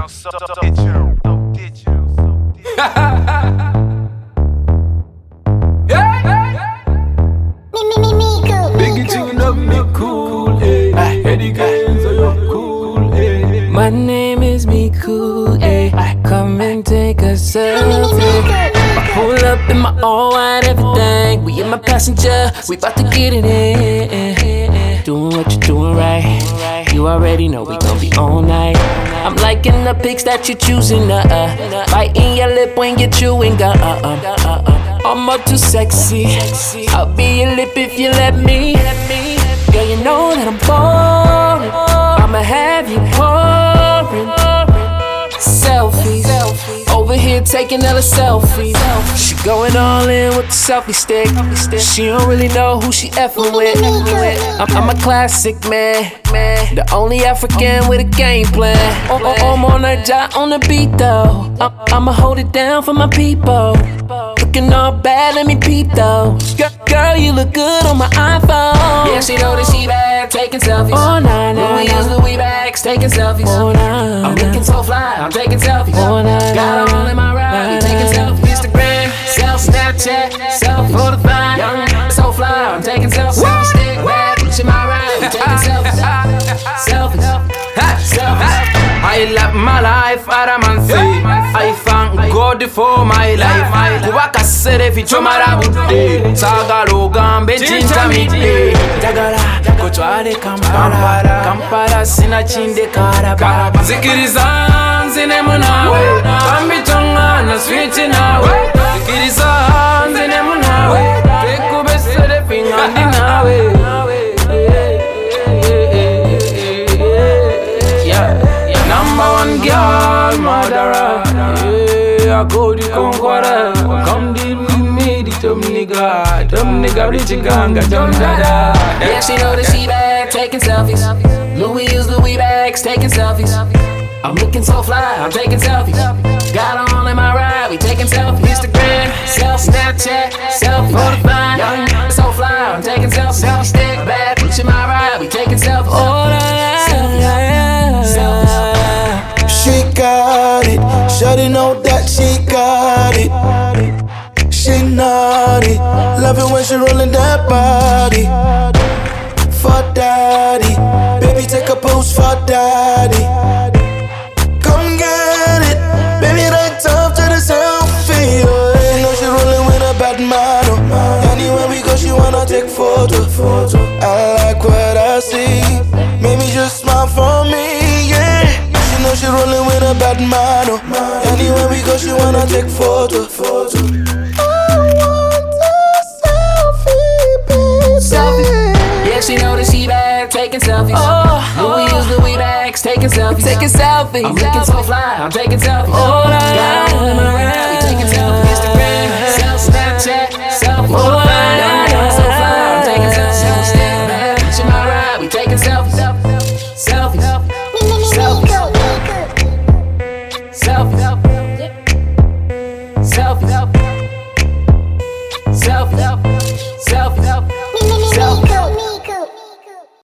Biggie tune up me cool, eh. Eddie Kenzo, you're cool, eh. My name is Miku, eh. Come and take a selfie. I pull up in my all white everything. We in my passenger, we bout to get it in. Doing what you're doing right. You already know we gon' be all night. I'm liking the pics that you're choosing, biting your lip when you're chewing gum. I'm up too sexy. I'll be your lip if you let me. Girl, you know that I'm boring. I'ma have you pouring selfies. Over here taking all the selfies. She going all in with the selfie stick. She don't really know who she effing with. I'm a classic man, the only African with a game plan. I'm on a jot on the beat though. I'ma hold it down for my people. Looking all bad, let me peep though. Girl, you look good on my iPhone. Yeah, she know that she bad, taking selfies. Oh, nah, nah, Louis use Louis bags, taking selfies. Oh, nah, I'm looking so fly, I'm taking selfies. Oh, nah, got her all in my ride, taking selfies. Instagram, selfie, Snapchat, selfie, for the fine. Young, so fly, I'm taking selfies. Selfie stick, bad, bitch in my ride, taking selfies. Selfies, selfies. I love my life, Aramansi. I thank God for my life. Kubaka serefi chomara bude. Sagalo gambe chinta mide. Dagala, kochwale Kampala. Kampala sina chinde karaba. Zikiriza nzine munawe. Kambi tonga na switch nawe. Zikiriza nzine munawe. Tekube serefi ngandi nawe. Number one girl, murderer. Yeah, I go to Conqueror. Come deal with me, the dumb nigga, rich ganga, dumb dada. Yeah, she know that she bad, taking selfies. Louis use Louis bags, taking selfies. I'm looking so fly, I'm taking selfies. Got her all in my ride, we taking selfies. Instagram, selfie, Snapchat, selfie, for the fine. Young, so fly, I'm taking selfies. Selfie stick, bad, bitch in my ride, we taking selfies. Oh, she got it, shawty know that she got it. She naughty, love it when she rollin' that body. For daddy, baby take a pose for daddy. Come get it, baby right up to the selfie. Yeah. You know she rollin' with a bad model. Anywhere we go she wanna take photo. I like what I see, maybe just smile for me, yeah. She know she rollin' with a bad model. Anywhere we go, she wanna take photo. I want a selfie, baby. Yeah, she know that she bad, taking selfies. Louis use Louis bags, taking selfies. Taking selfies. I'm looking so fly, I'm taking selfies. Got her all in my ride, we taking selfies. Instagram.